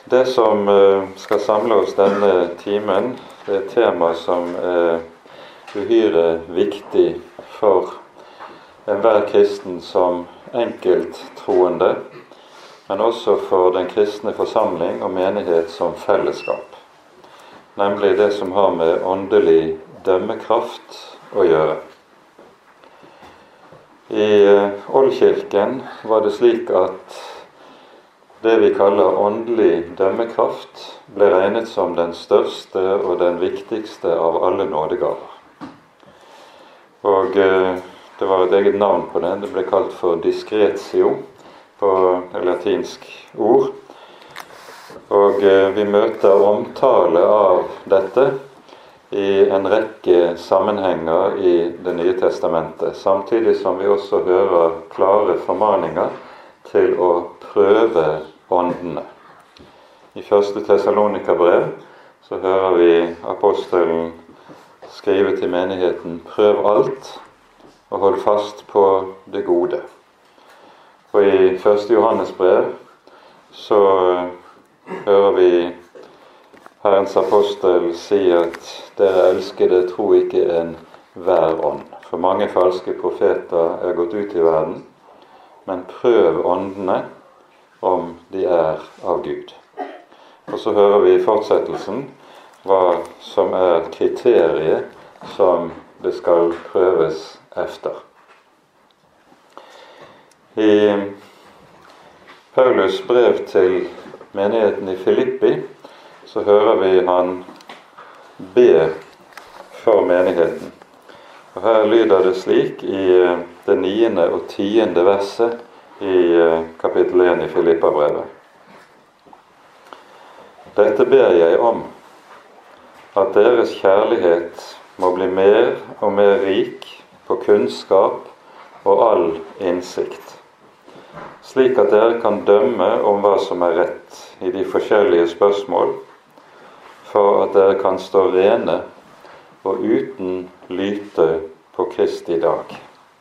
Det som skal samle oss denne timen, det er et tema som er uhyre viktig for enhver kristen som enkelttroende, men også for den kristne forsamling og menighet som fellesskap, nemlig det som har med åndelig dømmekraft å gjøre. I Oldkirken var det slik at det vi kaller åndelig dømmekraft ble regnet som den største og den viktigste av alle nådegaver. Og det var et eget navn på den. Det ble kalt for discretio på latinsk ord. Og vi møter omtale av dette i en rekke sammenhenger i Det nye testamentet, samtidig som vi også hører klare formaninger til å prøve åndene. I 1. Thessalonika-brev så hører vi apostelen skrive til menigheten: prøv alt og hold fast på det gode. Og i 1. Johannes-brev så hører vi Herrens apostel si at dere elskede, tro ikke enhver ånd. For mange falske profeter er gått ut i verden, men prøv åndene om de er av Gud. Og så hører vi i fortsettelsen hva som er kriteriet som det skal prøves efter. I Paulus brev til menigheten i Filippi så hører vi han be for menigheten. Og her lyder det slik i det 9. og 10. verset i kapittel 1 i Filippa-brevet. Dette ber jeg om, at deres kjærlighet må bli mer og mer rik på kunnskap og all innsikt, slik at dere kan dømme om hva som er rett i de forskjellige spørsmål, for at dere kan stå rene og uten lyte på Kristi dag.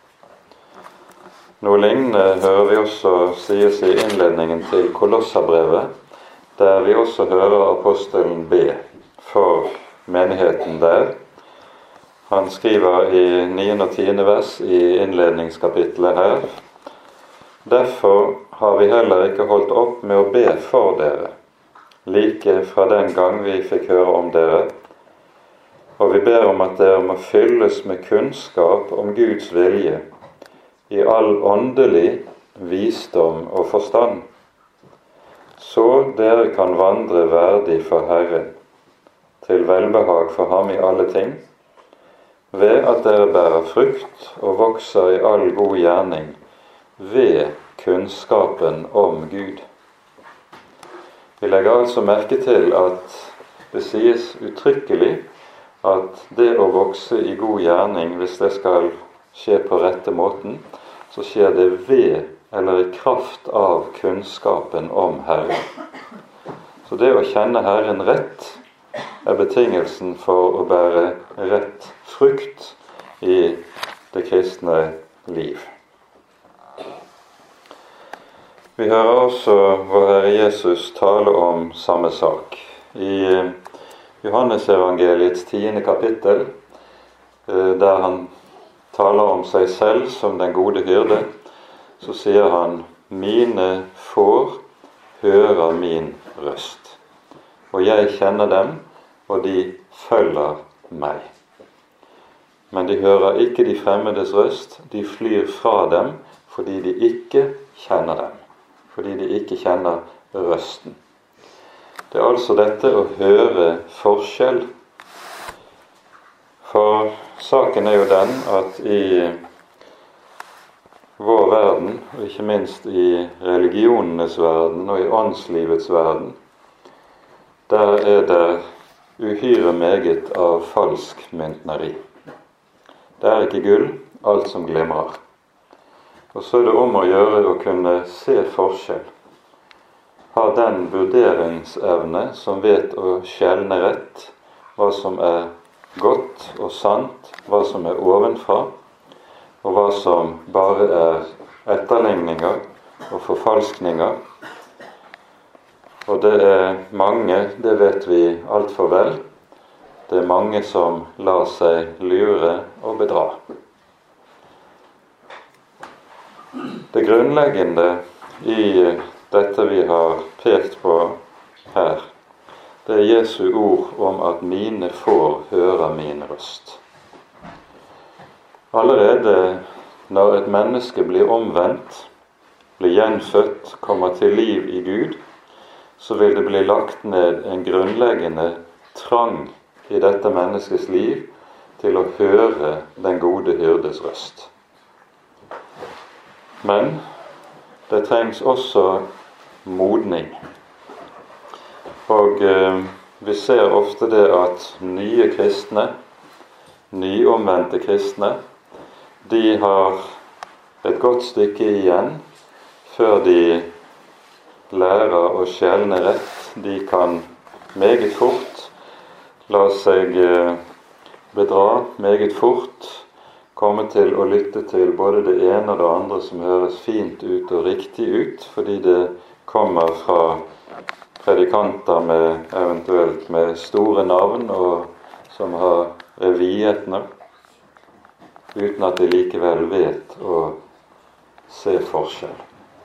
Noe lignende hører vi også sies i innledningen til Kolossabrevet, der vi også hører apostelen be for menigheten der. Han skriver i 9. og 10. vers i innledningskapitlet her: derfor har vi heller ikke holdt opp med å be for dere, like fra den gang vi fikk høre om dere, og vi ber om at dere må fylles med kunnskap om Guds vilje, i all åndelig visdom og forstand, så dere kan vandre verdig for Herren, til velbehag for ham i alle ting, ved at dere bærer frukt og vokser i all god gjerning, ved kunnskapen om Gud. Vi legger altså merke til at det sies uttrykkelig at det å vokse i god gjerning, hvis det skal skje på rette måten, så skjer det ved eller i kraft av kunnskapen om Herren. Så det å kjenne Herren rett er betingelsen for å bære rett frukt i det kristne liv. Vi hører også vår Herre Jesus tale om samme sak. I Johannesevangeliets 10. kapittel, der han taler om seg selv som den gode hyrde, så sier han: mine får hører min røst, og jeg kjenner dem, og de følger meg. Men de hører ikke de fremmedes røst, de flyr fra dem, fordi de ikke kjenner dem, fordi de ikke kjenner røsten. Det er altså dette å høre forskjell. For saken er jo den at i vår verden, og ikke minst i religionenes verden og i åndslivets verden, der er det uhyre meget av falsk myntneri. Det er ikke gull, alt som glimrer. Og så er det om å gjøre å kunne se forskjell. Ha den vurderingsevne som vet å skjelne rett, hva som er godt og sant, hva som er ovenfra, og hva som bare er etterligninger og forfalskninger. Og det er mange, det vet vi alt for vel, det er mange som lar seg lure og bedra. Det grunnleggende i dette vi har pekt på her, det er Jesu ord om at mine får høre min røst. Allerede når et menneske blir omvendt, blir gjenfødt, kommer til liv i Gud, så vil det bli lagt ned en grunnleggende trang i dette menneskets liv til å høre den gode hyrdes røst. Men det trengs også modning. Og vi ser ofte det at nye kristne, nyomvendte kristne, de har et godt stykke igjen før de lærer å skjelne rett. De kan meget fort la seg bedra, meget fort komme til å lytte til både det ene og det andre som høres fint ut og riktig ut, fordi det kommer fra predikanter eventuelt med store navn og som har revyetner, uten at de likevel vet å se forskjell.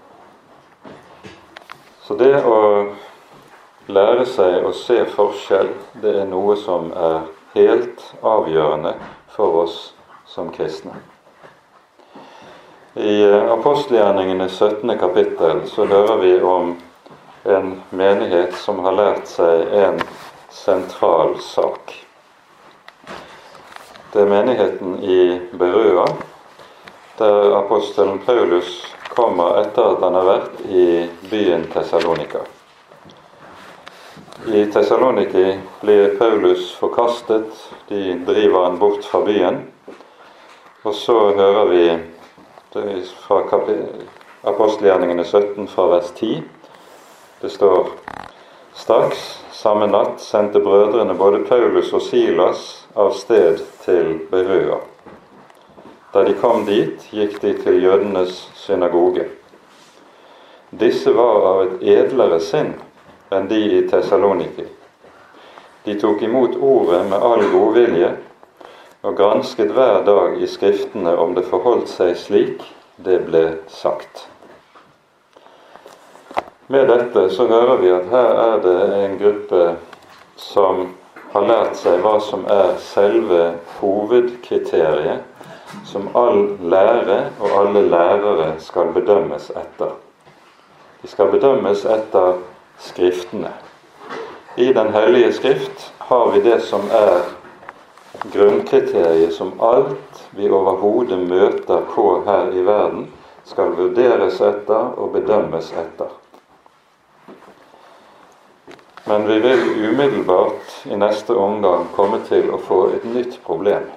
Så det å lære seg å se forskjell, det er noe som er helt avgjørende for oss som kristne. I apostelgjerningene 17. kapittel så hører vi om en menighet som har lært seg en sentral sak. Det er menigheten i Berøa, der apostelen Paulus kommer etter at han har vært i byen Thessalonika. I Thessaloniki blir Paulus forkastet, de driver han bort fra byen, og så hører vi fra apostelgjerningene 17 fra vers 10. Det står: straks samme natt sendte brødrene både Paulus og Silas av sted til Berøa. Da de kom dit, gikk de til jødenes synagoge. Disse var av et edlere sinn enn de i Thessaloniki. De tok imot ordet med all godvilje og gransket hver dag i skriftene om det forholdt seg slik det ble sagt. Med dette så hører vi at her er det en gruppe som har lært seg hva som er selve hovedkriteriet som all lære og alle lærere skal bedømmes etter. De skal bedømmes etter skriftene. I Den hellige skrift har vi det som er grunnkriteriet som alt vi overhodet møter på her i verden, skal vurderes etter og bedømmes etter. Men vi vil umiddelbart i neste omgang komme til å få et nytt problem.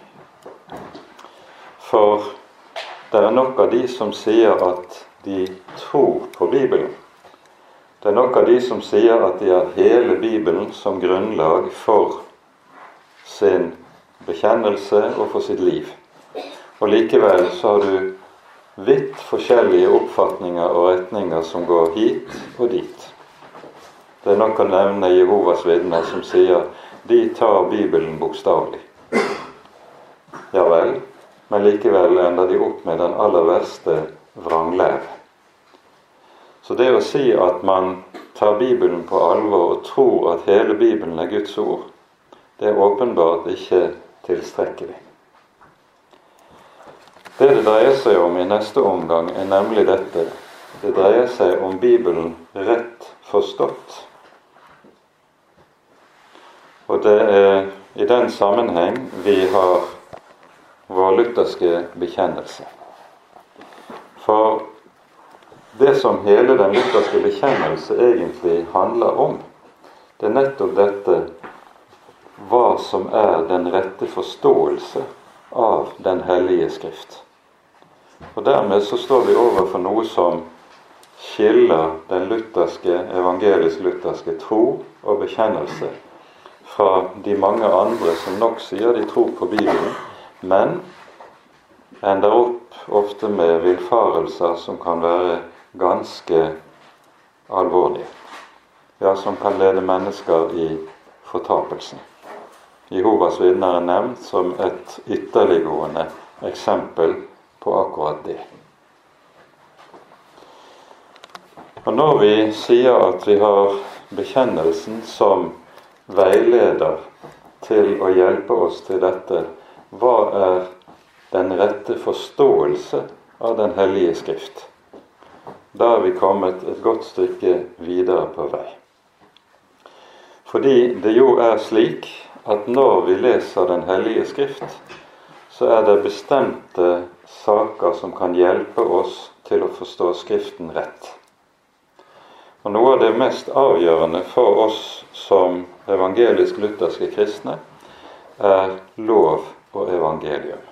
For det er nok av de som sier at de tror på Bibelen. Det er nok av de som sier at de har hele Bibelen som grunnlag for sin bekjennelse og for sitt liv. Og likevel så har du vidt forskjellige oppfatninger og retninger som går hit og dit. Det er nok å nevne Jehovas vitner som sier de tar Bibelen bokstavelig. Ja vel, men likevel ender de opp med den aller verste vranglære. Så det å si at man tar Bibelen på alvor og tror at hele Bibelen er Guds ord, det er åpenbart ikke tilstrekkelig. Det dreier seg om i neste omgang er nemlig dette. Det dreier seg om Bibelen rett forstått. Og det er i den sammenheng vi har vår lutherske bekjennelse. For det som hele den lutherske bekjennelse egentlig handler om, det er nettopp dette hva som er den rette forståelse av den hellige skrift. Og dermed så står vi overfor noe som skiller den lutherske, evangelisk-lutherske tro og bekjennelse fra de mange andre som nok sier de tror på Bibelen, men ender opp ofte med villfarelser som kan være ganske alvorlige. ja, som kan lede mennesker i fortapelsen. Jehovas vitner er nevnt som et ytterliggående eksempel på akkurat det. Og når vi sier at vi har bekjennelsen som veileder til å hjelpe oss til dette, hva er den rette forståelse av den hellige skrift? Da er vi kommet et godt stykke videre på vei. Fordi det jo er slik at når vi leser den hellige skrift, så er det bestemte saker som kan hjelpe oss til å forstå skriften rett. Og noe av det mest avgjørende for oss som evangelisk-lutherske kristne er lov og evangelium.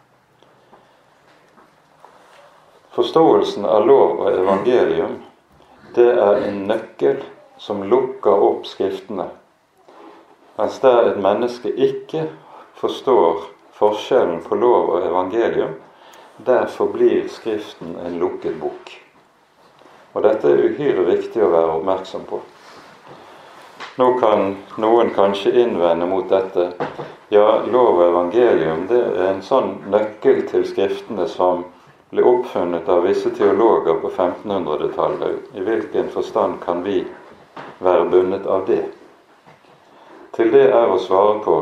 Forståelsen av lov og evangelium, det er en nøkkel som lukker opp skriftene. Mens der et menneske ikke forstår forskjellen på lov og evangelium, derfor blir skriften en lukket bok. Og dette er uhyre viktig å være oppmerksom på. Nå kan noen kanskje innvende mot dette. Ja, lov og evangelium, det er en sånn nøkkel til skriftene som ble oppfunnet av visse teologer på 1500-tallet. I hvilken forstand kan vi være bundet av det? Til det er å svare på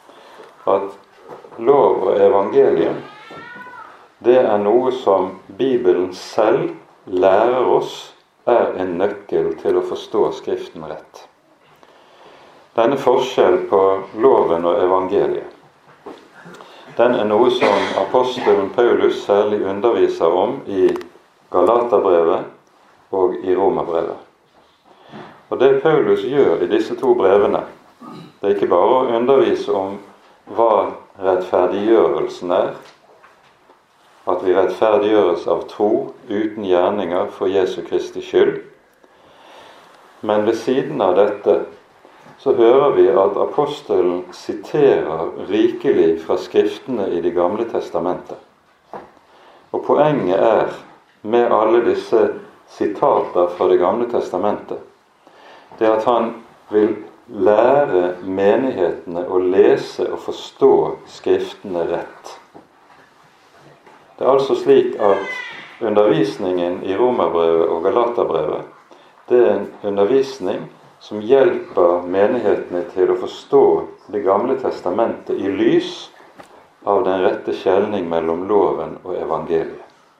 at lov og evangelium, det er noe som Bibelen selv lærer oss er en nøkkel til å forstå skriften rett. Denne forskjell på loven og evangeliet, den er noe som apostelen Paulus særlig underviser om i Galaterbrevet og i Romerbrevet. Og det Paulus gjør i disse to brevene, det er ikke bare å undervise om hva rettferdiggjørelsen er, at vi rettferdiggjøres av tro uten gjerninger for Jesu Kristi skyld. Men ved siden av dette så hører vi at apostelen siterer rikelig fra skriftene i Det gamle testamentet. Og poenget er med alle disse sitater fra Det gamle testamentet, det at han vil lære menighetene å lese og forstå skriftene rett. Det er altså slik at undervisningen i Romerbrevet og Galaterbrevet, det er en undervisning som hjelper menighetene til å forstå Det gamle testamentet i lys av den rette skjelning mellom loven og evangeliet.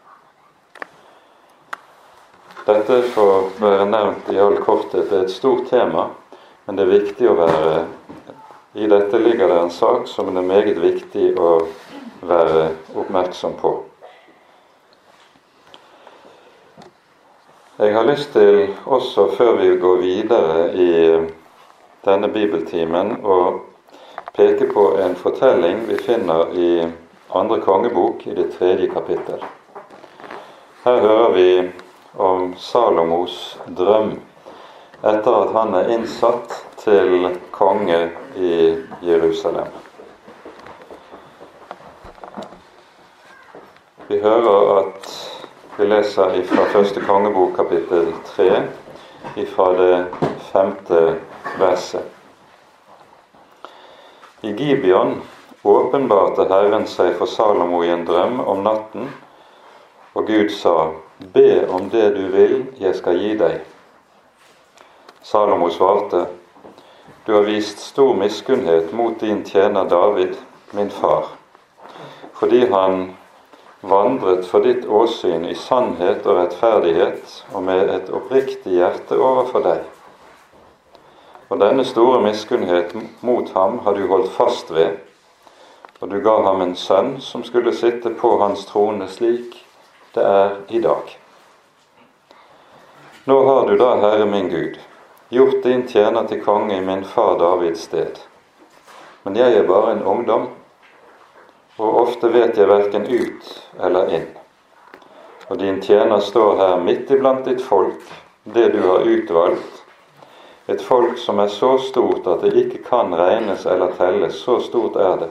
Dette får være nevnt i all korthet. Det er et stort tema, men det er viktig å være. I dette ligger det en sak som det er meget viktig å være oppmerksom på. Jeg har lyst til også, før vi går videre i denne bibeltimen, å peke på en fortelling vi finner i 2. kongebok i det 3. kapittel. Her hører vi om Salomos drøm etter at han er innsatt til konge i Jerusalem. Vi hører at vi leser fra 1. kongebok kapittel 3, fra det 5. verset. I Gibeon åpenbarte Herren seg for Salomo i en drøm om natten, og Gud sa, «Be om det du vil, jeg skal gi deg.» Salomo svarte, «Du har vist stor miskunnhet mot din tjener David, min far, fordi han vandret for ditt åsyn i sannhet og rettferdighet og med et oppriktig hjerte overfor deg. Og denne store miskunnhet mot ham har du holdt fast ved, og du ga ham en sønn som skulle sitte på hans trone slik det er i dag. Nå har du da, Herre min Gud, gjort din tjener til konge i min far Davids sted. Men jeg er bare en ungdom, og ofte vet jeg hverken ut eller inn. Og din tjener står her midt iblant ditt folk, det du har utvalgt, et folk som er så stort at det ikke kan regnes eller telles, så stort er det.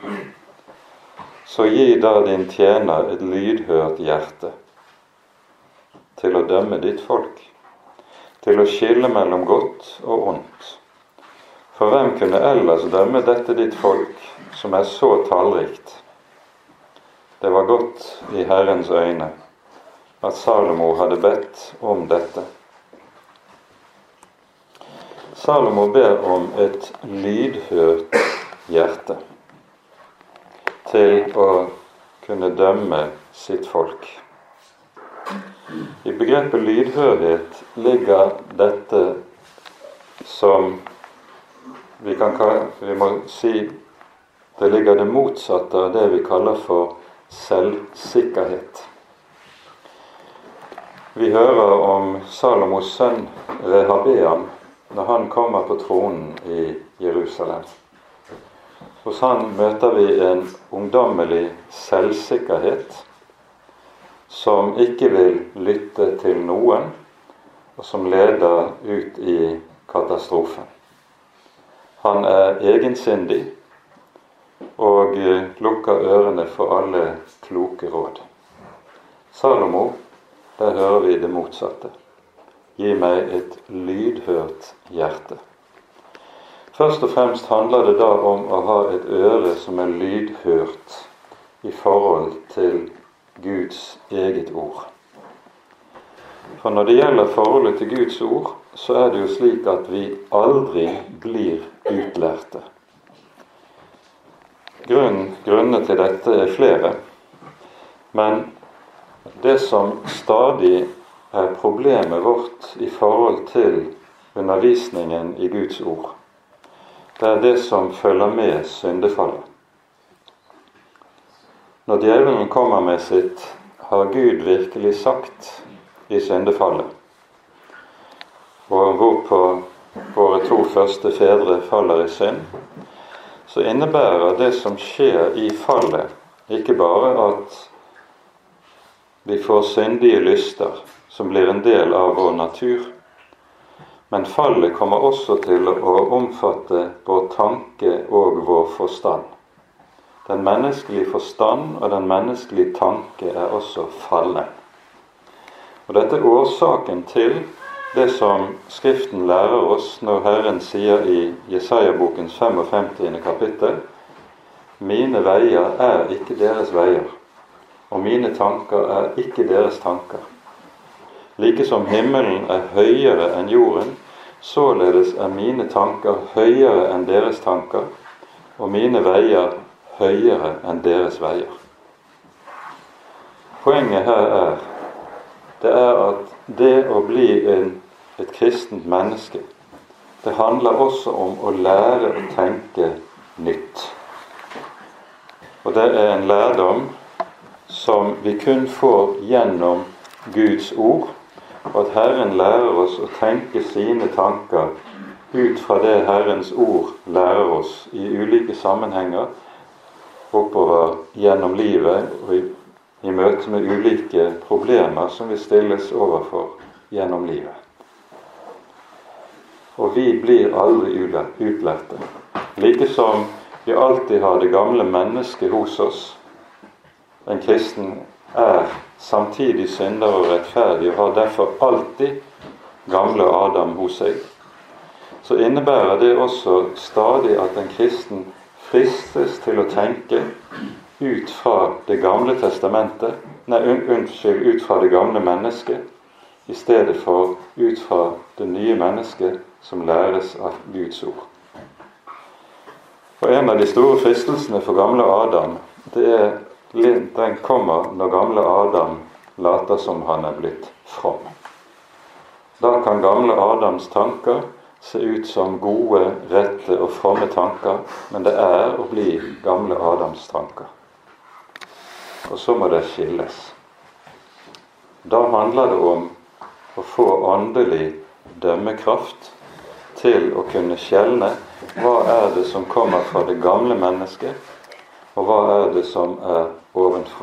Så gi da din tjener et lydhørt hjerte til å dømme ditt folk. til å skille mellom godt og ondt. For hvem kunne ellers dømme dette ditt folk, som så tallrikt? Det var godt i Herrens øyne at Salomo hadde bedt om dette. Salomo ber om et lydhørt hjerte til å kunne dømme sitt folk. I begrepet lydhørhet ligger dette som vi må si det ligger det motsatte av det vi kaller for selvsikkerhet. Vi hører om Salomos sønn Rehabeam når han kommer på tronen i Jerusalem. Hos han møter vi en ungdommelig selvsikkerhet som ikke vil lytte til noen, og som leder ut i katastrofen. Han egensindig og lukker ørene for alle kloke råd. Salomo, der hører vi det motsatte. Gi meg et lydhørt hjerte. Først og fremst handler det da om å ha et øre som lydhørt i forhold til Guds eget ord. For når det gjelder forholdet til Guds ord, så det jo slik at vi aldri blir utlærte. Grunnene til dette flere, men det som stadig problemet vårt i forhold til undervisningen i Guds ord, det det som følger med syndefallet. Når djevelen kommer med sitt «Har Gud virkelig sagt» i syndefallet, og hvorpå våre 2 første fedre faller i synd, så innebærer det som skjer i fallet ikke bare at vi får syndige lyster som blir en del av vår natur, men fallet kommer også til å omfatte vår tanke og vår forstand. Den menneskelige forstand og den menneskelige tanke også fallen. Og dette årsaken til det som Skriften lærer oss når Herren sier i Jesaja-bokens 55. kapittel: «Mine veier ikke deres veier, og mine tanker ikke deres tanker. Like som himmelen høyere enn jorden, således mine tanker høyere enn deres tanker, og mine veier høyere enn deres veier.» Poenget her det at det å bli et kristent menneske, det handler også om å lære å tenke nytt. Og det en lærdom som vi kun får gjennom Guds ord, og at Herren lærer oss å tenke sine tanker ut fra det Herrens ord lærer oss i ulike sammenhenger oppover gjennom livet og i møte med ulike problemer som vi stilles overfor gjennom livet. Og vi blir aldri utlærte. Like som vi alltid har det gamle mennesket hos oss. En kristen samtidig synder og rettferdig og har derfor alltid gamle Adam hos seg. Så innebærer det også stadig at en kristen fristes til å tenke ut fra det gamle testamentet, ut fra det gamle mennesket, i stedet for ut fra det nye mennesket som læres av Guds ord. Og en av de store fristelsene for gamle Adam, den kommer når gamle Adam later som han blitt from. Da kan gamle Adams tanker se ut som gode, rette og fromme tanker, men det å bli gamle Adams tanker. Og så må det skilles. Da handler det om å få åndelig dømmekraft til å kunne skjelne hva det som kommer fra det gamle mennesket, og hva det som ovenfra.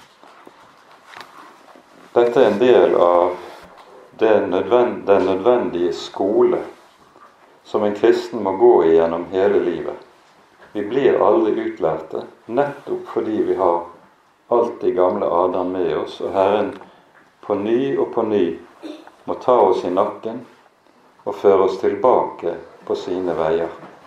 Dette en del av den nødvendige skole som en kristen må gå igjennom hele livet. Vi blir aldri utlærte, nettopp fordi vi har alltid gamle Adam med oss, og Herren på ny og på ny må ta oss i nakken og føre oss tilbake på sine veier.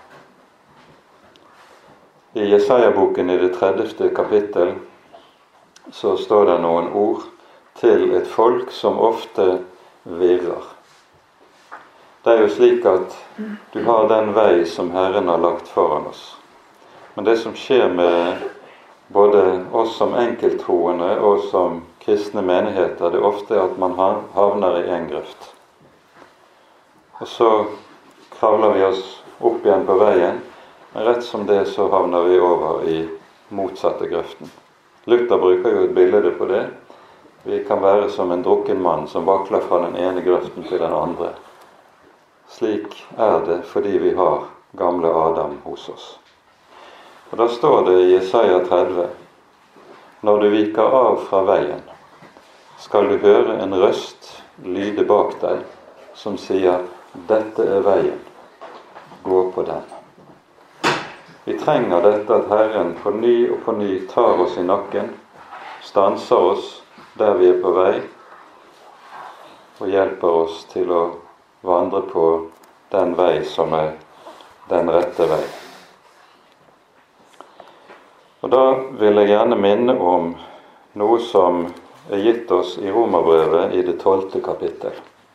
I Jesaja-boken i det 30. kapittel så står det noen ord til et folk som ofte virrer. Det er jo slik at du har den vei som Herren har lagt foran oss. Men det som skjer med både oss som enkelttroende og som kristne menigheter, det er ofte at man havner i en grøft. Og så kravler vi oss opp igjen på veien, men rett som det så havner vi over i motsatte grøften. Luther bruker jo et bilde på det. Vi kan være som en drukken mann som vakler fra den ene grøften til den andre. Slik er det fordi vi har gamle Adam hos oss. Og da står det i Jesaja 30, når du viker av fra veien, skal du høre en røst lyde bak deg, som sier, dette er veien, gå på den. Vi trenger dette at Herren på ny og på ny tar oss i nakken, stanser oss der vi er på vei, og hjelper oss til å vandre på den vei som er den rette vei. Og da vil jeg gjerne minne om noe som er gitt oss i Romerbrevet i det 12. kapittel.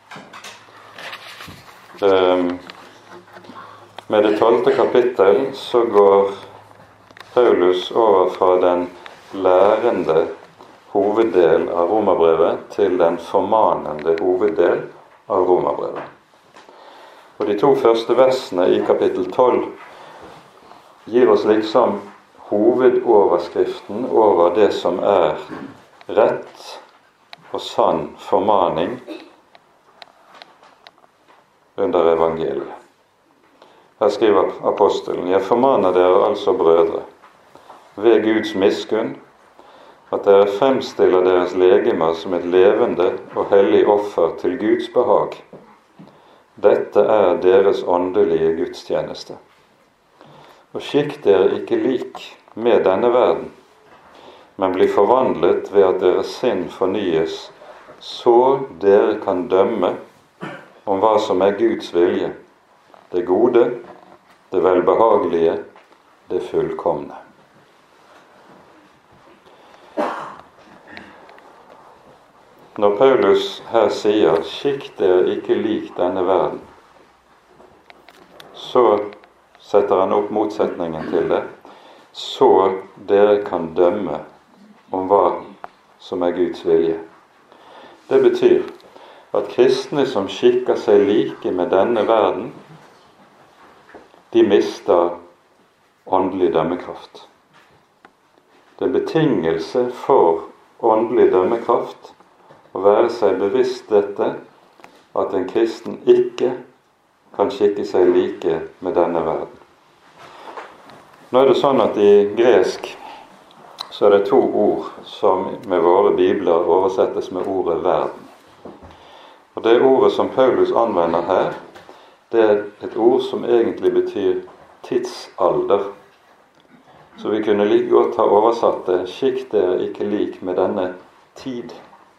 Med det 12. kapittel så går Paulus over fra den lærende hoveddel av Romerbrevet til den formanende hoveddel av Romerbrevet. Og de 2 første versene i kapittel 12 gir oss liksom hovedoverskriften over det som er rett og sann formaning under evangeliet. Her skriver apostelen, jeg formaner dere altså, brødre, ved Guds miskunn, at dere fremstiller deres legemer som et levende og hellig offer til Guds behag. Dette er deres åndelige gudstjeneste. Og skikk dere ikke lik med denne verden, men bli forvandlet ved at deres sinn fornyes, så dere kan dømme om hva som er Guds vilje, det gode, det velbehagelige, det fullkomne. Når Paulus her sier, skikk dere ikke lik denne verden, så setter han opp motsetningen til det, så dere kan dømme om hva som er Guds vilje. Det betyr at kristne som skikker seg like med denne verden, de mister åndelig dømmekraft. Det er betingelse for åndelig dømmekraft å være seg bevisst dette, at en kristen ikke kan skikke seg like med denne verden. Nå er det sånn at i gresk så er det 2 ord som med våre bibler oversettes med ordet verden. Og det ordet som Paulus anvender her, det er et ord som egentlig betyr tidsalder. Så vi kunne like godt ha oversatt det, skikk dere ikke lik med denne tid.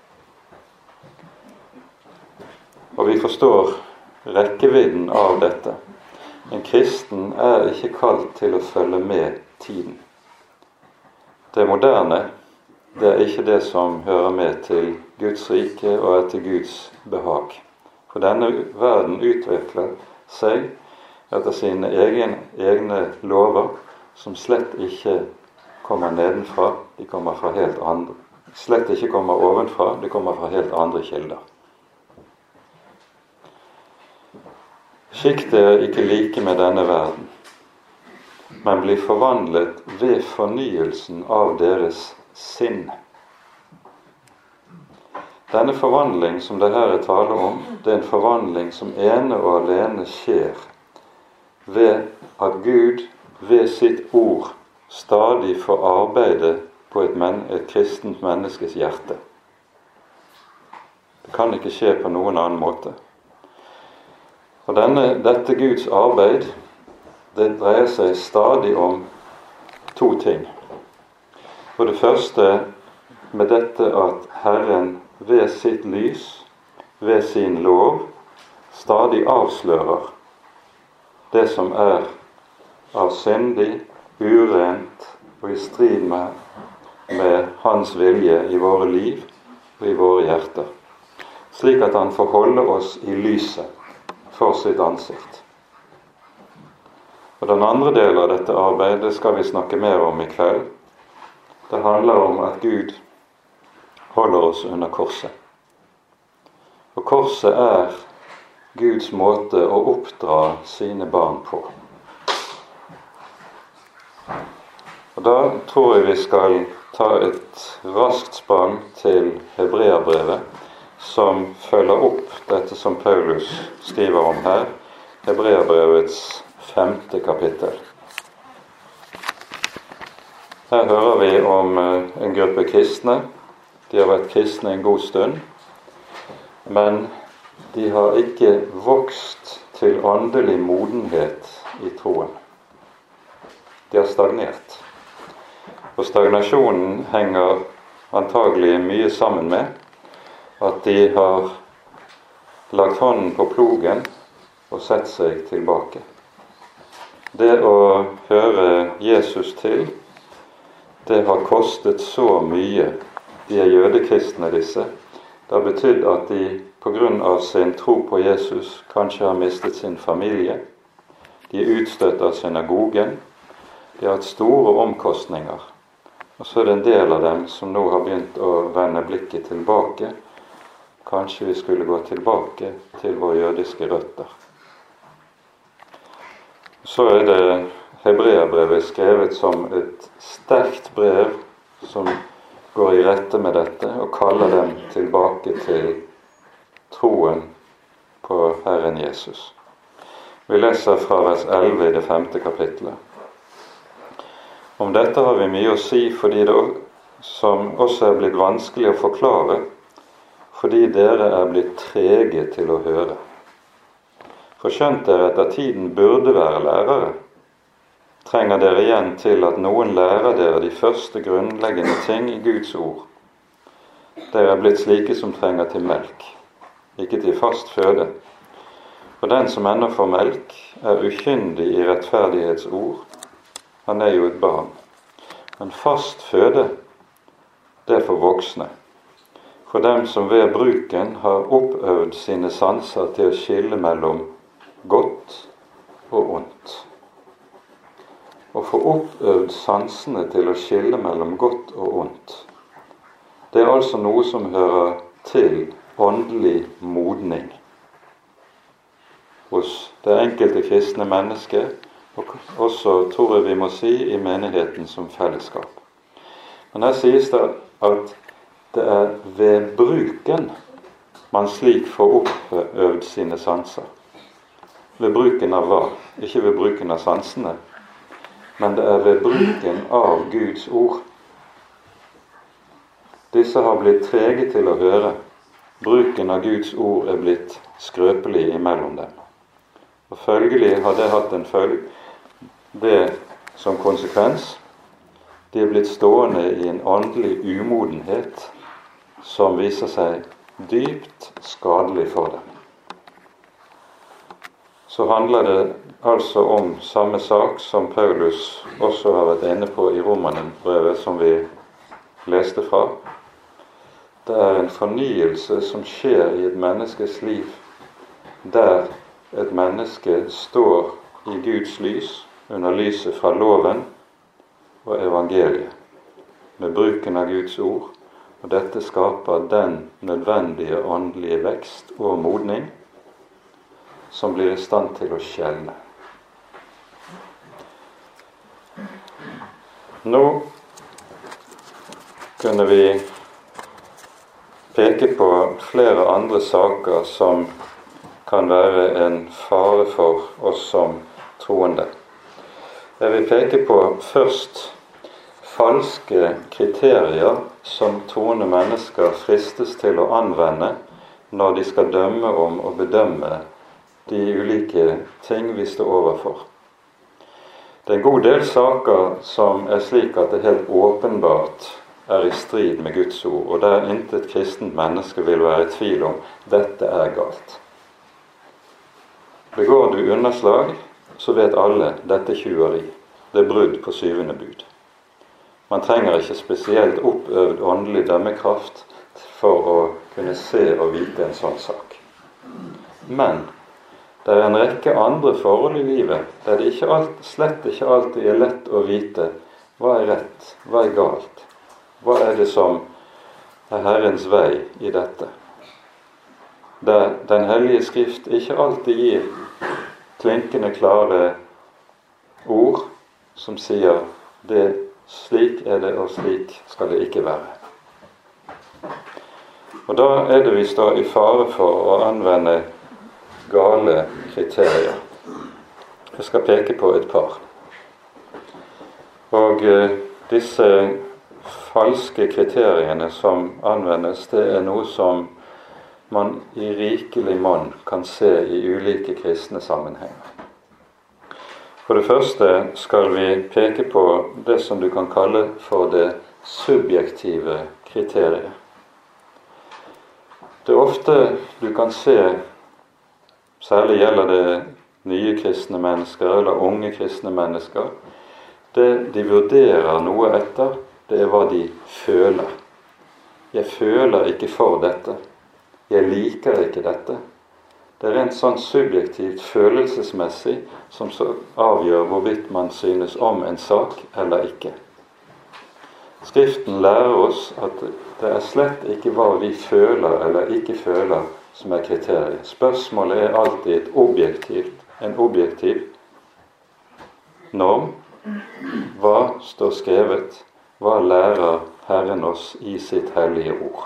Og vi forstår rekkevidden av dette. En kristen er ikke kalt til å følge med tiden. Det moderne, det er ikke det som hører med til Guds rike og er til Guds behag. For denne verden utvikler seg etter sine egne lover, som slett ikke kommer nedenfra, de kommer fra helt andre. Slett ikke kommer ovenfra, de kommer fra helt andre kilder. Skikk dere ikke like med denne verden, men bli forvandlet ved fornyelsen av deres sinn. Denne forvandling som det her er tale om, det er en forvandling som ene og alene skjer ved at Gud ved sitt ord stadig får arbeide på et kristent menneskes hjerte. Det kan ikke skje på noen annen måte. Og dette Guds arbeid, det dreier seg stadig om 2 ting. For det første med dette at Herren ved sitt lys, ved sin lov, stadig avslører det som er av syndig, urent og i strid med hans vilje i våre liv og i våre hjerter, slik at han får holde oss i lyset for sitt ansikt. Og den andre delen av dette arbeidet skal vi snakke mer om i kveld. Det handler om at Gud holder oss under korset. Og korset er Guds måte å oppdra sine barn på. Og da tror jeg vi skal ta et raskt sprang til Hebreabrevet, som følger opp dette som Paulus skriver om her, Hebreabrevets 5. kapittel. Her hører vi om en gruppe kristne. De har vært kristne en god stund, men de har ikke vokst til åndelig modenhet i troen. De har stagnert. Og stagnasjonen henger antagelig mye sammen med at de har lagt hånden på plogen og sett seg tilbake. Det å høre Jesus til, det har kostet så mye. De er jødekristne disse. Det har betydd at de på grunn av sin tro på Jesus kanskje har mistet sin familie. De er utstøtt av synagogen. De har hatt store omkostninger. Og så er det en del av dem som nå har begynt å vende blikket tilbake. Kanskje vi skulle gå tilbake til våre jødiske røtter. Så er det Hebreabrevet skrevet som et sterkt brev som går i rette med dette og kaller dem tilbake til troen på Herren Jesus. Vi leser fra vers 11 i det 5. kapittelet. Om dette har vi mye å si, fordi det som også er blitt vanskelig å forklare, fordi dere er blitt trege til å høre. For skjønt dere etter tiden burde være lærere, trenger dere igjen til at noen lærer dere de første grunnleggende ting i Guds ord. Dere er blitt slike som trenger til melk, ikke til fast føde. For den som ennå får melk, er ukyndig i rettferdighetsord. Han er jo et barn. Men fast føde, det er for voksne. For dem som ved bruken har oppøvd sine sanser til å skille mellom godt og ondt. Å få oppøvd sansene til å skille mellom godt og ondt, det er altså noe som hører til åndelig modning hos det enkelte kristne mennesket, og også, tror jeg vi må si, i menigheten som fellesskap. Men her sies det at det er ved bruken man slik får oppøvd sine sanser. Ved bruken av hva? Ikke ved bruken av sansene, men det er ved bruken av Guds ord. Disse har blitt trege til å høre. Bruken av Guds ord er blitt skrøpelig imellom dem. Og følgelig har det hatt det som konsekvens. De er blitt stående i en åndelig umodenhet som viser seg dypt skadelig for dem. Så handler det altså om samme sak som Paulus også har vært inne på i Romerbrevet som vi leste fra. Det er en fornyelse som skjer i et menneskes liv, der et menneske står i Guds lys, under lyset fra loven og evangeliet, med bruken av Guds ord, og dette skaper den nødvendige åndelige vekst og modning som blir i stand til å skjelne. Nå kunne vi peke på flere andre saker som kan være en fare for oss som troende. Jeg vil peke på først falske kriterier som troende mennesker fristes til å anvende når de skal dømme om og bedømme de ulike ting vi står overfor. Det er en god del saker som er slik at det helt åpenbart er i strid med Guds ord, og der intet kristent menneske vil være i tvil om dette er galt. Begår du underslag, så vet alle dette er tjuveri. Det er brudd på 7. bud. Man trenger ikke spesielt oppøvd åndelig dømmekraft for å kunne se og vite en sånn sak. Men det er en rekke andre forhold i livet der det slett ikke alltid er lett å vite hva er rett, hva er galt, hva er det som er Herrens vei i dette. Der Den hellige Skrift ikke alltid gir klinkende klare ord som sier det slik er det, og slik skal det ikke være. Og da er det vi står i fare for å anvende gale kriterier. Jeg skal peke på et par. Og disse falske kriteriene som anvendes, det er noe som man i rikelig monn kan se i ulike kristne sammenhenger. For det første skal vi peke på det som du kan kalle for det subjektive kriteriet. Det er ofte du kan se, særlig gjelder det nye kristne mennesker eller unge kristne mennesker, det de vurderer noe etter, det er hva de føler. Jeg føler ikke for dette. Jeg liker ikke dette. Det er rent sånn subjektivt, følelsesmessig, som så avgjør hvorvidt man synes om en sak eller ikke. Skriften lærer oss at det er slett ikke hva vi føler eller ikke føler som er kriteriet. Spørsmålet er alltid en objektiv norm. Hva står skrevet? Hva lærer Herren oss i sitt hellige ord?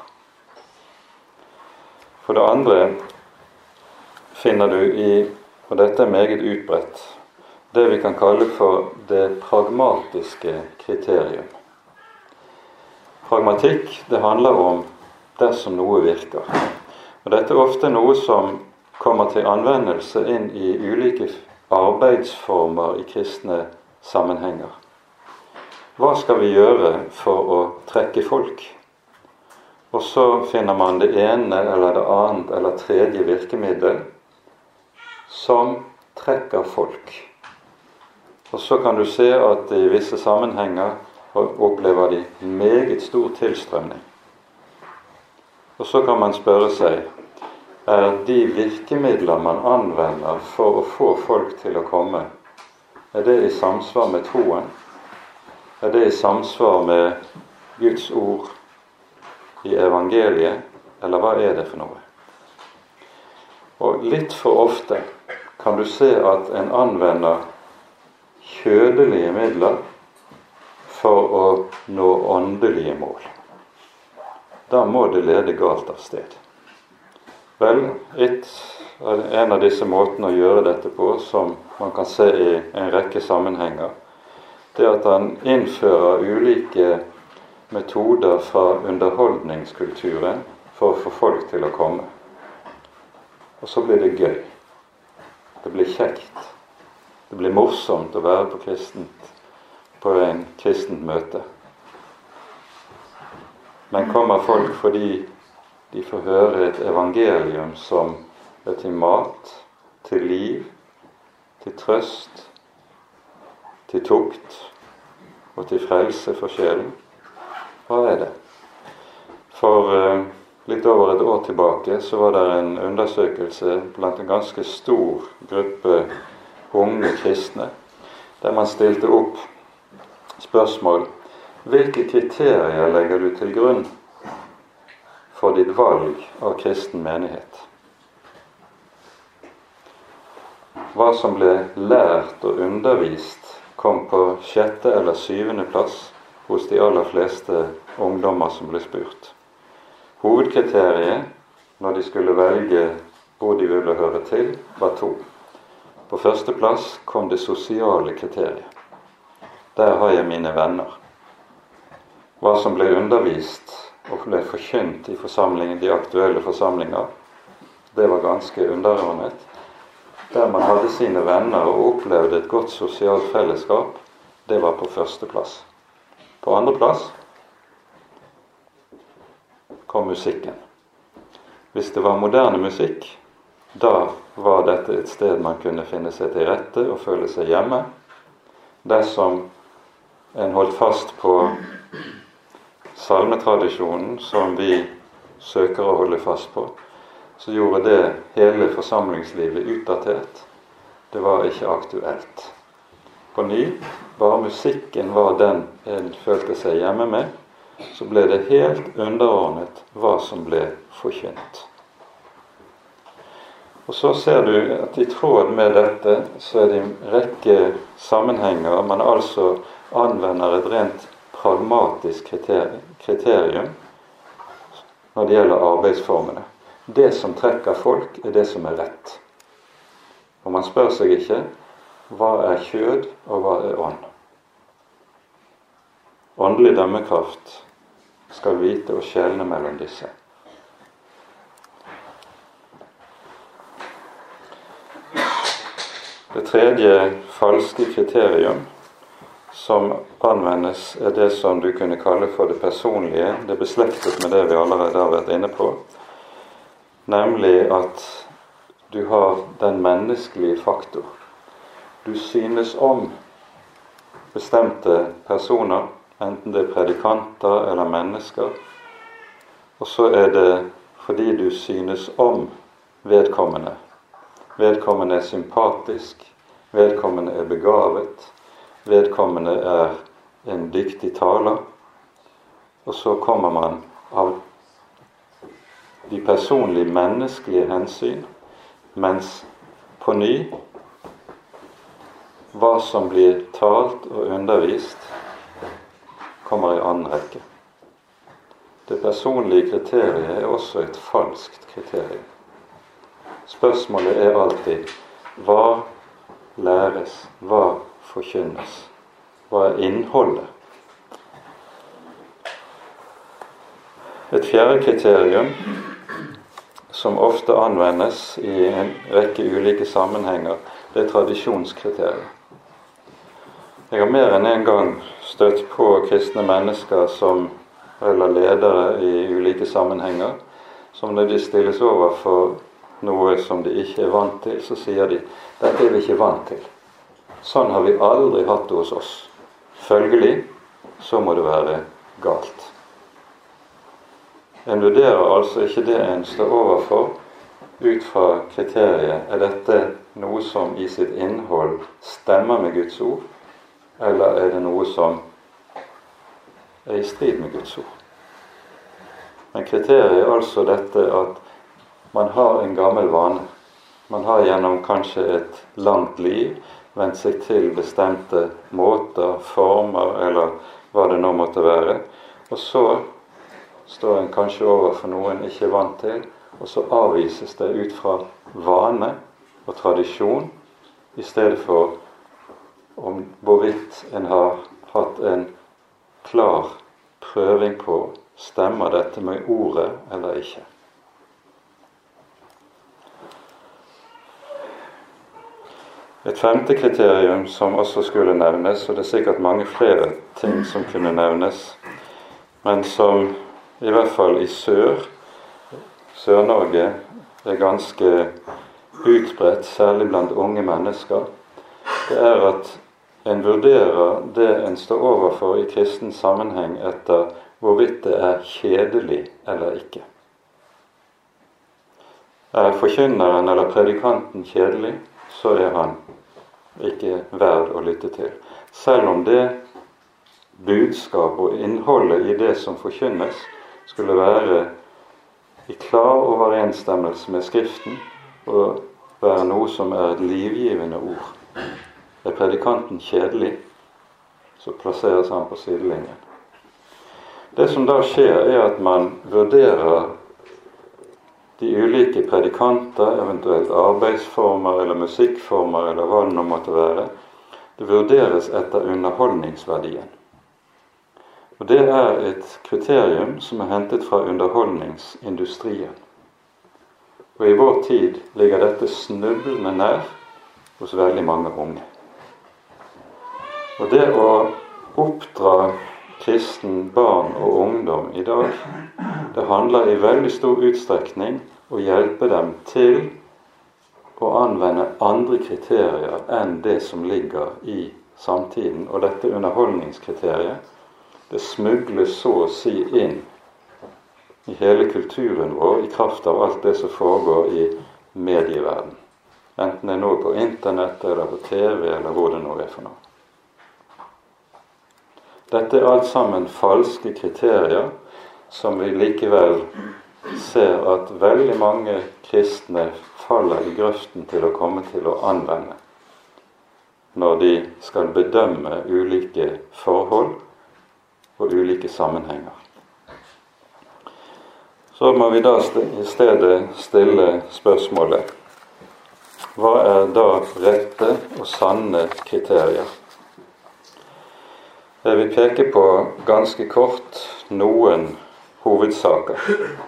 For det andre finner du og dette er meget utbredt, det vi kan kalle for det pragmatiske kriterium. Pragmatikk, det handler om dersom noe virker. Og dette er ofte noe som kommer til anvendelse inn i ulike arbeidsformer i kristne sammenhenger. Hva skal vi gjøre for å trekke folk? Og så finner man det ene eller det annet eller tredje virkemiddel som trekker folk. Og så kan du se at i visse sammenhenger opplever de meget stor tilstrømning. Og så kan man spørre seg, er de virkemidler man anvender for å få folk til å komme, er det i samsvar med troen? Er det i samsvar med Guds ord i evangeliet, eller hva er det for noe? Og litt for ofte kan du se at en anvender kjødelige midler for å nå åndelige mål. Da må det lede galt av sted. Vel, en av disse måtene å gjøre dette på, som man kan se i en rekke sammenhenger, det er at han innfører ulike metoder fra underholdningskulturen for å få folk til å komme. Og så blir det gøy. Det blir kjekt. Det blir morsomt å være på en kristent møte. Men kommer folk fordi de får høre et evangelium som er til mat, til liv, til trøst, til tukt og til frelse for sjelen? Hva er det? For litt over et år tilbake så var det en undersøkelse blant en ganske stor gruppe unge kristne, der man stilte opp spørsmål: hvilke kriterier legger du til grunn for ditt valg av kristen menighet? Hva som ble lært og undervist kom på 6. eller 7. plass hos de aller fleste ungdommer som ble spurt. Hovedkriteriet når de skulle velge hvor de ville høre til, var 2. På 1. plass kom det sosiale kriteriet. Der har jeg mine venner. Hva som ble undervist og ble forkynt i de aktuelle forsamlinger, det var ganske underordnet. Der man hadde sine venner og opplevde et godt sosialt fellesskap, det var på 1. plass. På 2. plass kom musikken. Hvis det var moderne musikk, da var dette et sted man kunne finne seg til rette og føle seg hjemme. Dersom en holdt fast på salmetradisjonen som vi søker å holde fast på, så gjorde det hele forsamlingslivet utdatert. Det var ikke aktuelt. På ny, bare musikken var den en følte seg hjemme med, så ble det helt underordnet hva som ble forkynt. Og så ser du at i tråd med dette så er det en rekke sammenhenger. Man altså anvender et rent pragmatisk kriterium når det gjelder arbeidsformene. Det som trekker folk er det som er rett. Og man spør seg ikke hva er kjød og hva er ånd. Åndelig dømmekraft skal vite å skjelne mellom disse. Det tredje falske kriterium som anvendes er det som du kunne kalle for det personlige. Det er beslektet med det vi allerede har vært inne på. Nemlig at du har den menneskelige faktor. Du synes om bestemte personer, enten det er predikanter eller mennesker. Og så er det fordi du synes om vedkommende. Vedkommende er sympatisk, vedkommende er begavet, vedkommende er en dyktig taler, og så kommer man av de personlige menneskelige hensyn, mens på ny, hva som blir talt og undervist, kommer i annen rekke. Det personlige kriteriet er også et falskt kriterium. Spørsmålet er alltid, hva læres, hva forkynnes, hva er innholdet? Et fjerde kriterium som ofte anvendes i en rekke ulike sammenhenger, det er tradisjonskriteriet. Jeg har mer enn en gang støtt på kristne mennesker eller ledere i ulike sammenhenger, som når de stilles over for noe som de ikke er vant til, så sier de, dette er vi ikke vant til. Sånn har vi aldri hatt det hos oss. Følgelig, så må det være galt. En vurderer altså ikke det en står overfor, ut fra kriteriet, er dette noe som i sitt innhold stemmer med Guds ord, eller er det noe som er i strid med Guds ord? Men kriteriet er altså dette at man har en gammel vane. Man har gjennom kanskje et langt liv vendt seg til bestemte måter, former, eller hva det nå måtte være. Og så står en kanskje overfor noe en ikke er vant til, og så avvises det ut fra vane og tradisjon, i stedet for om hvorvidt en har hatt en klar prøving på stemmer dette med ordet eller ikke. Et femte kriterium som også skulle nevnes, og det er sikkert mange flere ting som kunne nevnes, men som i hvert fall i Sør-Norge er ganske utbredt, særlig blant unge mennesker, det er at en vurderer det en står overfor i kristen sammenheng etter hvorvidt det er kjedelig eller ikke. Er forkynneren eller predikanten kjedelig, så er han ikke verd å lytte til. Selv om det budskap og innholdet i det som forkynnes skulle være i klar overensstemmelse med Skriften og være noe som er et livgivende ord. Er predikanten kjedelig, så plasseres han på sidelinjen. Det som da skjer er at man vurderer de ulike predikanter, eventuelt arbeidsformer eller musikkformer eller hva det nå måtte være, det vurderes etter underholdningsverdien. Og det er et kriterium som er hentet fra underholdningsindustrien. Og i vår tid ligger dette snublende nær hos veldig mange unge. Og det å oppdra kristen barn og ungdom i dag, det handler i veldig stor utstrekning å hjelpe dem til å anvende andre kriterier enn det som ligger i samtiden. Og dette underholdningskriteriet, det smugles så å si inn i hele kulturen vår i kraft av alt det som foregår i medieverden. Enten det er noe på internett, eller på TV, eller hvor det nå er for noe. Dette er alt sammen falske kriterier som vi likevel ser at veldig mange kristne faller i grøften til å komme til å anvende når de skal bedømme ulike forhold og ulike sammenhenger. Så må vi da i stedet stille spørsmålet: hva er da rette og sanne kriterier? Jeg vil peke på ganske kort noen hovedsaker.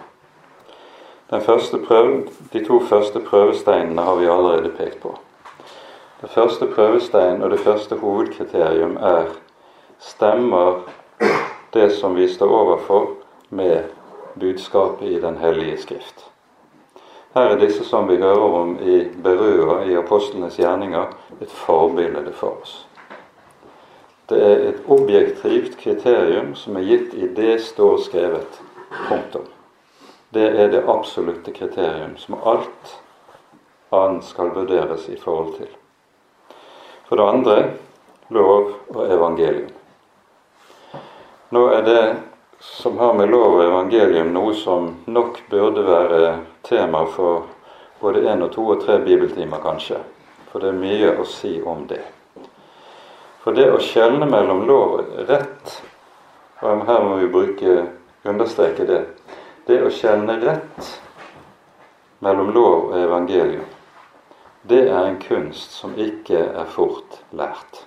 De to første prøvesteinene har vi allerede pekt på. Det første prøvestein og det første hovedkriterium er: stemmer det som vi står overfor med budskapet i Den hellige skrift? Her er disse som vi hører om i Berøa i apostlenes gjerninger, et forbilde for oss. Det er et objektivt kriterium som er gitt i det står skrevet. Punktum. Det er det absolutte kriterium som alt annet skal vurderes i forhold til. For det andre, lov og evangelium. Nå er det som har med lov og evangelium noe som nok burde være tema for både 1 og 2 og 3 bibeltimer kanskje, for det er mye å si om det. For det å skjelne mellom lov og rett, og her må vi understreke det, det å skjelne rett mellom lov og evangelium, det er en kunst som ikke er fort lært.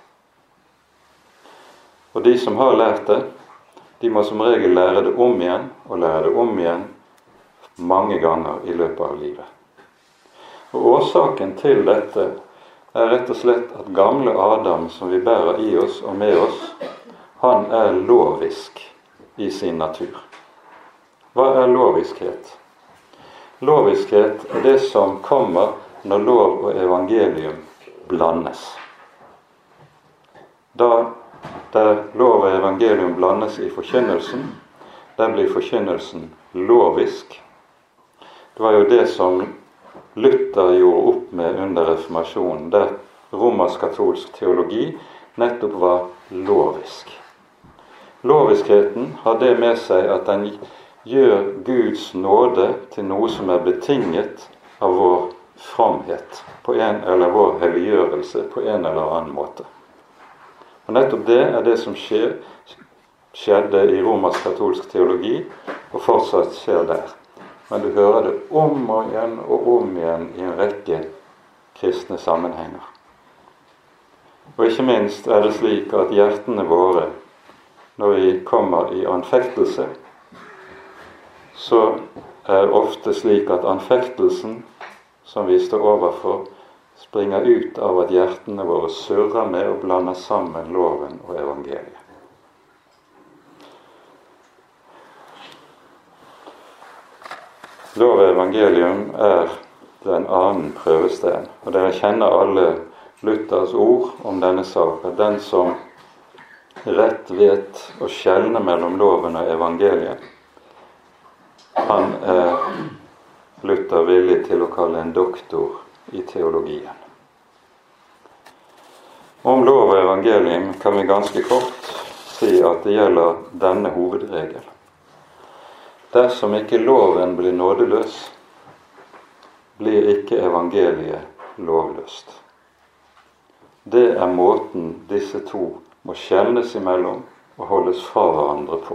Og de som har lært det, de må som regel lære det om igjen, og lære det om igjen mange ganger i løpet av livet. Og årsaken til dette er rett og slett at gamle Adam, som vi bærer i oss og med oss, han er lovisk i sin natur. Hva er loviskhet? Loviskhet er det som kommer når lov og evangelium blandes. Der lov og evangelium blandes i forkynnelsen, der blir forkynnelsen lovisk. Det var jo det som Luther gjorde opp med under reformasjonen, der romersk-katolsk teologi nettopp var lovisk. Loviskheten har det med seg at den gjør Guds nåde til noe som er betinget av vår fromhet, eller vår helliggjørelse på en eller annen måte. Og nettopp det er det som skjedde i romersk-katolsk teologi, og fortsatt skjer der. Men du hører det om og om igjen i en rekke kristne sammenhenger. Og ikke minst er det slik at hjertene våre, når vi kommer i anfektelse, så er det ofte slik at anfektelsen som vi står overfor, springer ut av at hjertene våre surrer med og blander sammen loven og evangeliet. Lov og evangelium er den annen prøvestein, og dere kjenner alle Luthers ord om denne sak, at den som rett vet å skjelne mellom loven og evangeliet, han er Luther villig til å kalle en doktor i teologien. Om lov og evangelium kan vi ganske kort si at det gjelder denne hovedregel. Dersom ikke loven blir nådeløs, blir ikke evangeliet lovløst. Det er måten disse to må skjelnes imellom og holdes fra hverandre på.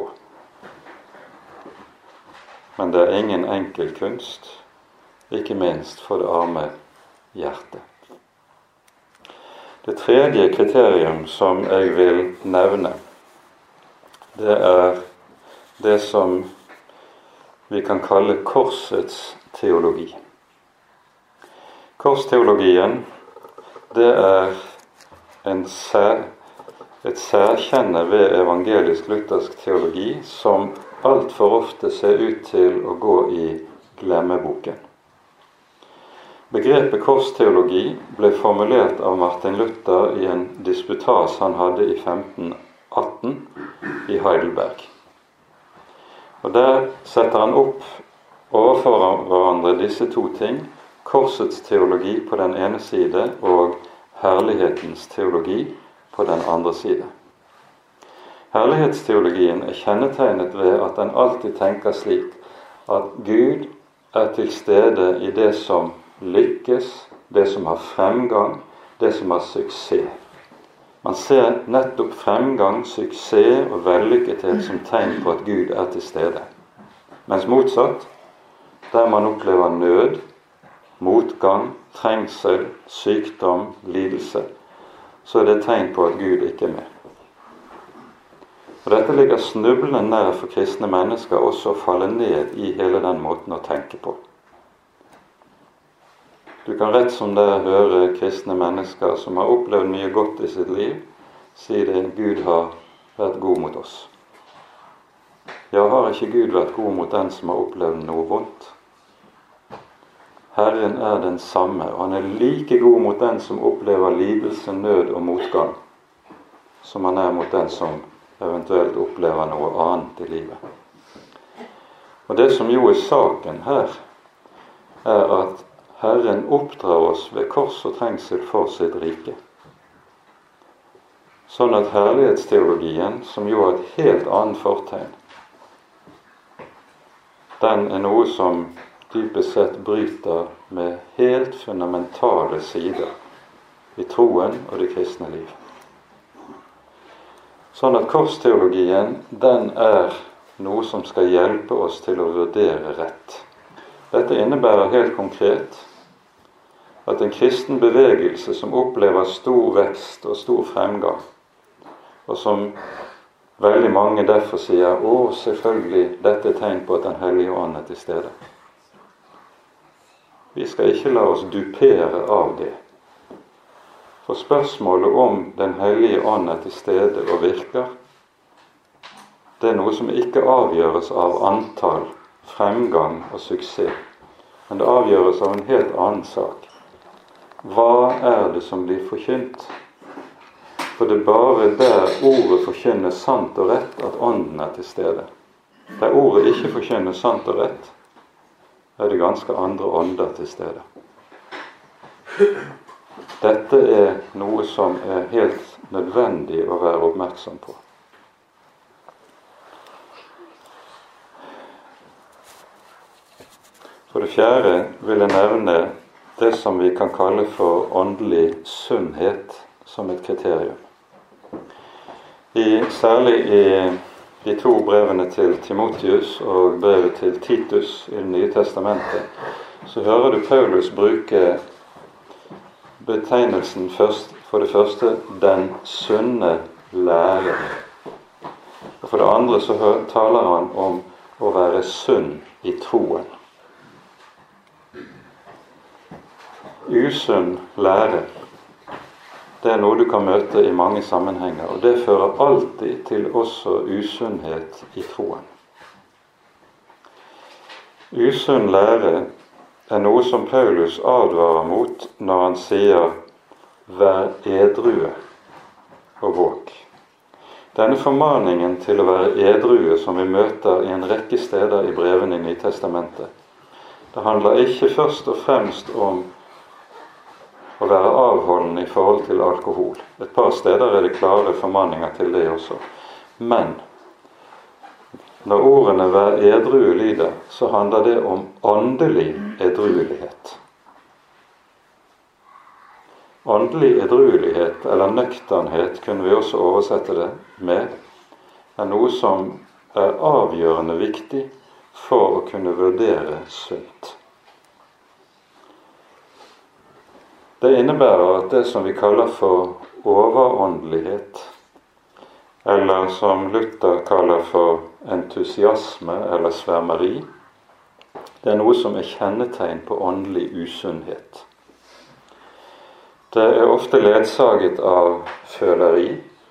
Men det er ingen enkel kunst, ikke minst for det arme hjertet. Det tredje kriterium som jeg vil nevne, det er det som vi kan kalle korsets teologi. Korsteologien, det er et særkjenne ved evangelisk-luthersk teologi som alt for ofte ser ut til å gå i glemmeboken. Begrepet korsteologi ble formulert av Martin Luther i en disputas han hadde i 1518 i Heidelberg. Og der setter han opp overfor hverandre disse to ting: korsets teologi på den ene side og herlighetens teologi på den andre side. Herlighetsteologien er kjennetegnet ved at den alltid tenker slik at Gud er til stede i det som lykkes, det som har fremgang, det som har suksess. Man ser nettopp fremgang, suksess og vellykkethet som tegn på at Gud er til stede. Mens motsatt, der man opplever nød, motgang, trengsel, sykdom, lidelse, så er det tegn på at Gud ikke er med. Og dette ligger snublende nær for kristne mennesker også å falle ned i hele den måten å tenke på. Du kan rett som det høre kristne mennesker som har opplevd mye godt i sitt liv, si det: Gud har vært god mot oss. Ja, har ikke Gud vært god mot den som har opplevd noe vondt? Herren er den samme, og han er like god mot den som opplever lidelse, nød og motgang, som han er mot den som eventuelt opplever noe annet i livet. Og det som jo er saken her, er at Herren oppdrar oss ved kors og trengsel for sitt rike. Sånn at herlighetsteologien, som jo har et helt annet fortegn, den er noe som dypest sett bryter med helt fundamentale sider i troen og det kristne liv. Sånn at korsteologien, den er noe som skal hjelpe oss til å vurdere rett. Dette innebærer helt konkret at en kristen bevegelse som opplever stor vekst og stor fremgang, og som veldig mange derfor sier: å, selvfølgelig, dette er tegn på at Den hellige ånd er til stede. Vi skal ikke la oss dupere av det. For spørsmålet om Den hellige ånd er til stede og virker, det er noe som ikke avgjøres av antall, fremgang og suksess, men det avgjøres av en helt annen sak. Hva er det som blir forkynt? For det er bare der ordet forkynner sant og rett at ånden er til stede. Der ordet ikke forkynner sant og rett, er det ganske andre ånder til stede. Dette er noe som er helt nødvendig å være oppmerksom på. For det fjerde vil jeg nevne det som vi kan kalle for åndelig sunnhet som et kriterium. Særlig i de to brevene til Timotheus og brevet til Titus i Det nye testamentet, så hører du Paulus bruke betegnelsen for det første den sunne lære. Og for det andre så taler han om å være sunn i troen. Usunn lære, det er noe du kan møte i mange sammenhenger, og det fører alltid til også usunnhet i troen. Usunn lære er noe som Paulus advarer mot når han sier: vær edrue og våk. Denne formaningen til å være edrue, som vi møter i en rekke steder i brevene i Nytestamentet, det handler ikke først og fremst om å være avholden i forhold til alkohol. Et par steder er det klare formaninger til det også. Men når ordene 'vær edrue' lyder, så handler det om åndelig edruelighet. Åndelig edruelighet, eller nøkternhet, kunne vi også oversette det med, er noe som er avgjørende viktig for å kunne vurdere sunt. Det innebærer at det som vi kaller for overåndelighet, eller som Luther kaller for entusiasme eller svermeri, det er noe som er kjennetegn på åndelig usunnhet. Det er ofte ledsaget av føleri,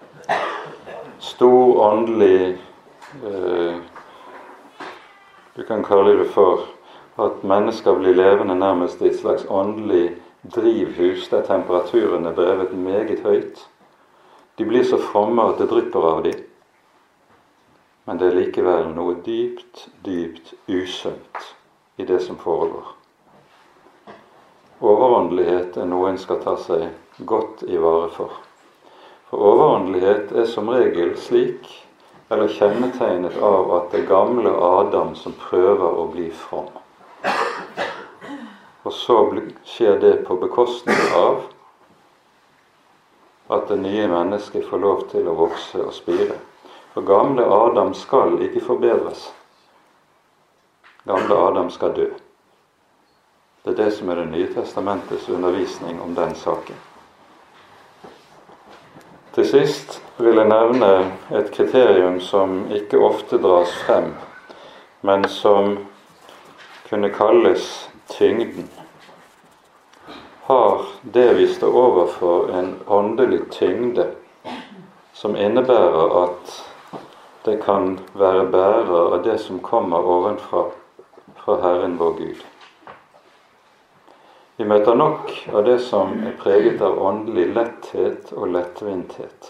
stor åndelig, du kan kalle det for at mennesker blir levende nærmest i et slags åndelig drivhus der temperaturen er drevet meget høyt. De blir så fromme at det drypper av dem, men det er likevel noe dypt, dypt usunt i det som foregår. Overåndelighet er noe en skal ta seg godt i vare for. For overåndelighet er som regel slik, eller kjennetegnet av at det gamle Adam som prøver å bli from. Og så skjer det på bekostning av at det nye mennesket får lov til å vokse og spire. For gamle Adam skal ikke forbedres. Gamle Adam skal dø. Det er det som er Det nye testamentets undervisning om den saken. Til sist vil jeg nevne et kriterium som ikke ofte dras frem, men som kunne kalles tyngden. Har det vi står overfor en åndelig tyngde som innebærer at det kan være bærer av det som kommer ovenfra, fra Herren vår Gud. Vi møter nok av det som er preget av åndelig letthet og lettvinthet.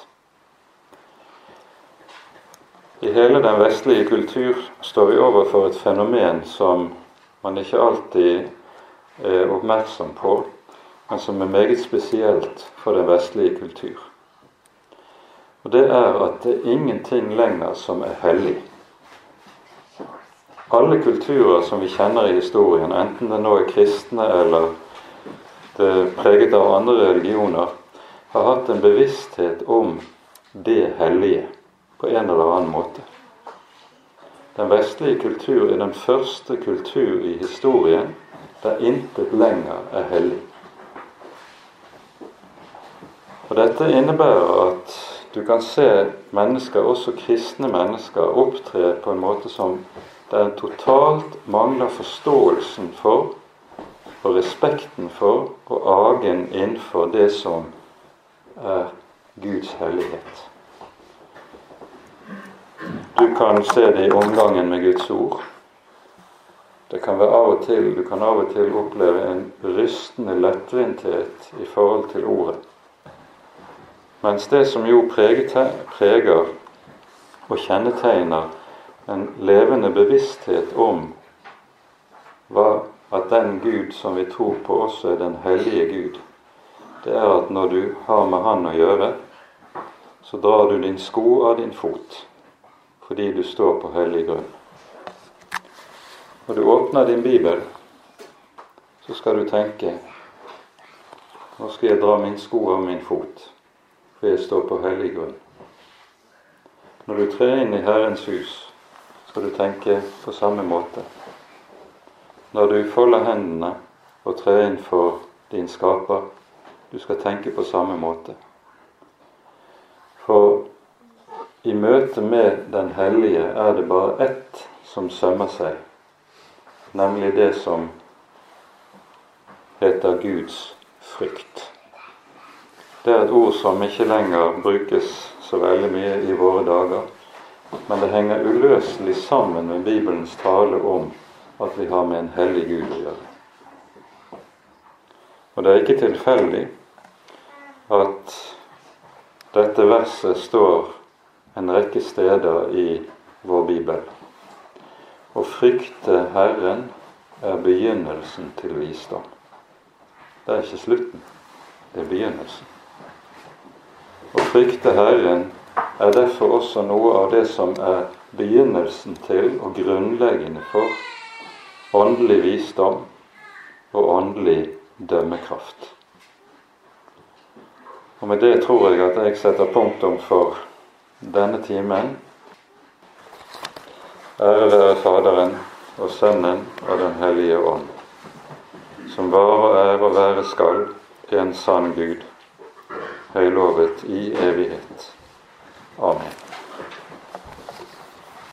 I hele den vestlige kultur står vi overfor et fenomen som man ikke alltid er oppmerksom på, men som er meget spesielt for den vestlige kultur. Og det er at det er ingenting lenger som er hellig. Alle kulturer som vi kjenner i historien, enten det nå er kristne eller det er preget av andre religioner, har hatt en bevissthet om det hellige på en eller annen måte. Den vestlige kultur er den første kultur i historien der intet lenger er hellig. Og dette innebærer at du kan se mennesker, også kristne mennesker, opptre på en måte som der en totalt mangler forståelsen for og respekten for og agen innenfor det som er Guds hellighet. Du kan se det i omgangen med Guds ord. Det kan være du kan av og til oppleve en rystende lettvinthet i forhold til ordet. Mens det som jo preger og kjennetegner en levende bevissthet om at den Gud som vi tror på også er den hellige Gud, det er at når du har med Han å gjøre, så drar du din sko av din fot, fordi du står på hellig grunn. Når du åpner din Bibel, så skal du tenke, nå skal jeg dra min sko av min fot, for jeg står på hellig grunn. Når du trer inn i Herrens hus, skal du tenke på samme måte. Når du folder hendene og trer inn for din skaper, du skal tenke på samme måte. For i møte med den hellige er det bare ett som sømmer seg, nemlig det som heter Guds frykt. Det er et ord som ikke lenger brukes så veldig mye i våre dager, men det henger uløselig sammen med Bibelens tale om at vi har med en hellig Gud å gjøre. Og det er ikke tilfeldig at dette verset står en rekke steder i vår Bibel. Å frykte Herren er begynnelsen til visdom. Det er ikke slutten, det er begynnelsen. Å frykte Herren er derfor også noe av det som er begynnelsen til og grunnleggende for åndelig visdom og åndelig dømmekraft. Og med det tror jeg at jeg setter punktum for denne timen. Ære være Faderen og Sønnen og Den hellige ånd, som var og er og være skal, en sann Gud, høylovet i evighet. Amen.